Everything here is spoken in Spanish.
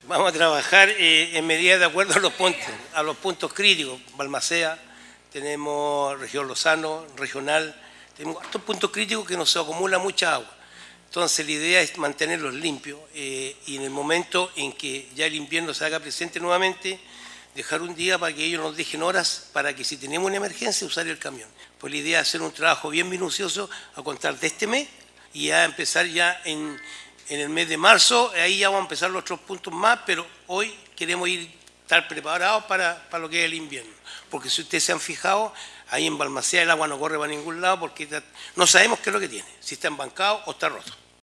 Vamos a trabajar en medida de acuerdo a los puntos críticos. Balmaceda, tenemos región Lozano, regional, tenemos estos puntos críticos que nos se acumula mucha agua. Entonces la idea es mantenerlos limpios y en el momento en que ya el invierno se haga presente nuevamente, dejar un día para que ellos nos dejen horas para que si tenemos una emergencia usar el camión. Pues la idea es hacer un trabajo bien minucioso a contar de este mes y a empezar ya en el mes de marzo, ahí ya vamos a empezar los otros puntos más, pero hoy queremos estar preparados para lo que es el invierno. Porque si ustedes se han fijado, ahí en Balmaceda el agua no corre para ningún lado porque no sabemos qué es lo que tiene, si está embancado o está roto.